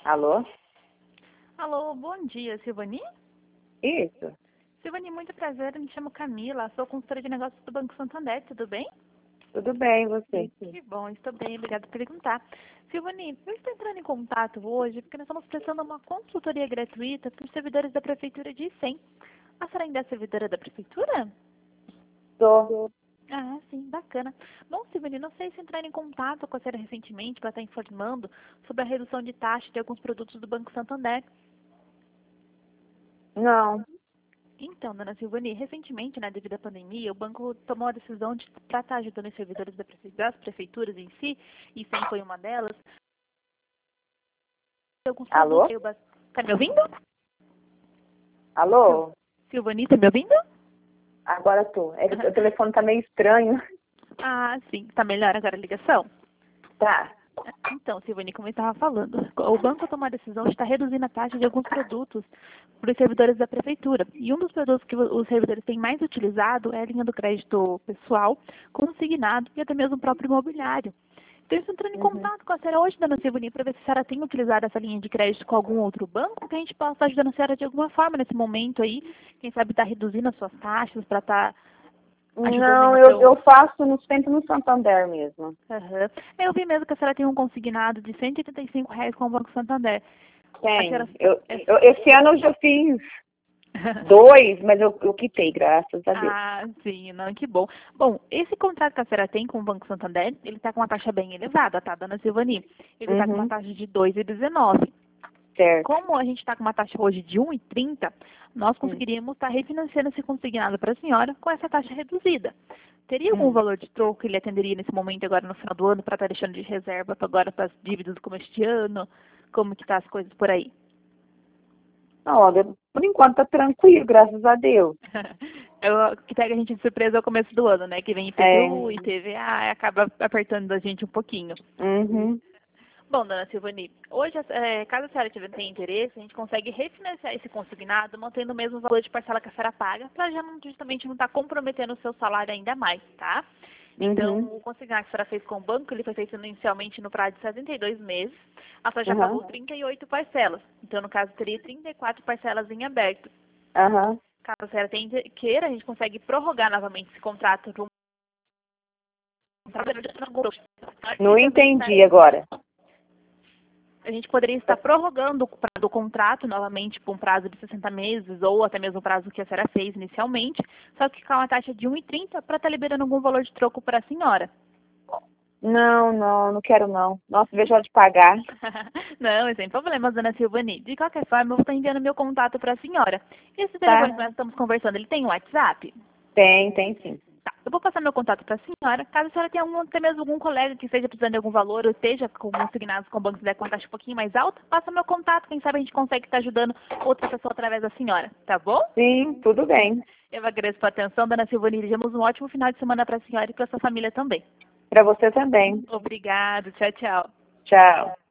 Alô? Alô, bom dia, Silvani? Isso. Silvani, muito prazer, me chamo Camila, sou consultora de negócios do Banco Santander, tudo bem? Tudo bem, e você? Que bom, estou bem, obrigada por perguntar. Silvani, eu estou entrando em contato hoje porque nós estamos prestando uma consultoria gratuita para os servidores da Prefeitura de Icém. A senhora ainda é servidora da Prefeitura? Tô. Ah, sim, bacana. Bom, Silvani, não sei se entraram em contato com a senhora recentemente para estar informando sobre a redução de taxa de alguns produtos do Banco Santander. Não. Então, dona Silvani, recentemente, né, devido à pandemia, o banco tomou a decisão de tratar ajudando os servidores das prefeituras em si, e sempre foi uma delas. Alguns Alô? produtos. Tá me ouvindo? Alô? Silvani, tá me ouvindo? Agora tô. É que o telefone tá meio estranho. Ah, sim. Tá melhor agora a ligação? Tá. Então, Silvani, como eu estava falando, o banco tomou a decisão de estar reduzindo a taxa de alguns produtos para os servidores da prefeitura. E um dos produtos que os servidores têm mais utilizado é a linha do crédito pessoal, consignado e até mesmo o próprio imobiliário. Então, eu estou entrando em contato com a senhora hoje, dona Silvani, para ver se a senhora tem utilizado essa linha de crédito com algum outro banco, que a gente possa estar ajudando a senhora de alguma forma nesse momento aí. Quem sabe estar reduzindo as suas taxas para estar ajudando aí Não, no eu seu... faço sempre no Santander mesmo. Aham. Eu vi mesmo que a senhora tem um consignado de R$ 185 com o Banco Santander. A senhora... Tem. Esse ano eu já fiz 2, mas eu quitei, graças a Deus. Ah, sim, não, que bom. Bom, esse contrato que a senhora tem com o Banco Santander, ele está com uma taxa bem elevada, tá, dona Silvani? Ele está com uma taxa de 2,19. Certo. Como a gente está com uma taxa hoje de 1,30, nós conseguiríamos estar refinanciando esse consignado para a senhora com essa taxa reduzida. Teria algum valor de troco que ele atenderia nesse momento agora no final do ano para estar deixando de reserva agora para as dívidas do começo de ano? Como que tá as coisas por aí? Olha, por enquanto tá tranquilo, graças a Deus. O que pega a gente de surpresa é o começo do ano, né? Que vem IPTU, IPVA, e acaba apertando a gente um pouquinho. Uhum. Bom, dona Silvani, hoje, caso a senhora tenha interesse, a gente consegue refinanciar esse consignado mantendo o mesmo valor de parcela que a senhora paga, para já justamente não estar comprometendo o seu salário ainda mais, tá? Então, o consignado que a senhora fez com o banco, ele foi feito inicialmente no prazo de 72 meses, a senhora já pagou 38 parcelas. Então, no caso, teria 34 parcelas em aberto. Aham. Caso a senhora queira, a gente consegue prorrogar novamente esse contrato por Não entendi agora. a gente poderia estar prorrogando o prazo do contrato novamente por um prazo de 60 meses ou até mesmo o prazo que a senhora fez inicialmente, só que com uma taxa de 1,30 para estar liberando algum valor de troco para a senhora. Não quero não. Nossa, vejo a hora de pagar. Não, sem problemas, dona Silvani. De qualquer forma, eu vou estar enviando meu contato para a senhora. Esse telefone que nós estamos conversando, ele tem WhatsApp? Tem sim. Tá, eu vou passar meu contato para a senhora. Caso a senhora tenha até mesmo algum colega que esteja precisando de algum valor ou esteja com consignados com o banco se der com a taxa um pouquinho mais alta, passa meu contato. Quem sabe a gente consegue estar ajudando outra pessoa através da senhora, tá bom? Sim, tudo bem. Eu agradeço a atenção, dona Silvani. Desejamos um ótimo final de semana para a senhora e para a sua família também. Para você também. Obrigada, tchau, tchau. Tchau.